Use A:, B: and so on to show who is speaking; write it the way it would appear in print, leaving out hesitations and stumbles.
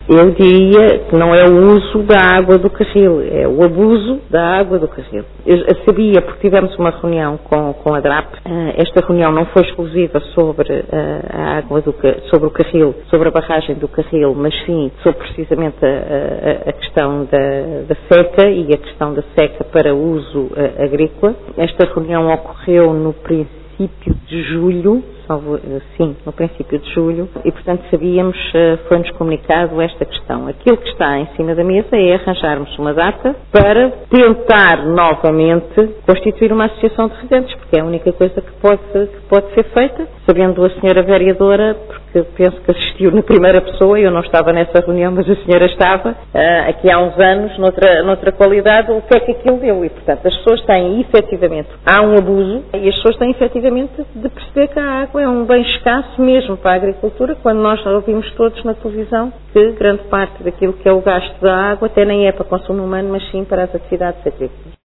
A: Eu diria que não é o uso da água do carril, é o abuso da água do carril. Eu sabia, porque tivemos uma reunião com a DRAP, esta reunião não foi exclusiva sobre a água sobre o carril, sobre a barragem do carril, mas sim sobre precisamente a questão da seca e a questão da seca para uso agrícola. Esta reunião ocorreu no princípio de julho, no princípio de julho, e portanto sabíamos, foi-nos comunicado esta questão. Aquilo que está em cima da mesa é arranjarmos uma data para tentar novamente constituir uma associação de regantes, porque é a única coisa que pode ser feita, sabendo a senhora vereadora, porque penso que assistiu na primeira pessoa, eu não estava nessa reunião, mas a senhora estava, aqui há uns anos, noutra qualidade, o que é que aquilo deu, e portanto as pessoas têm efetivamente, há um abuso, e as pessoas têm efetivamente de perceber que a água é um bem escasso mesmo para a agricultura, quando nós ouvimos todos na televisão que grande parte daquilo que é o gasto da água até nem é para consumo humano, mas sim para as atividades agrícolas.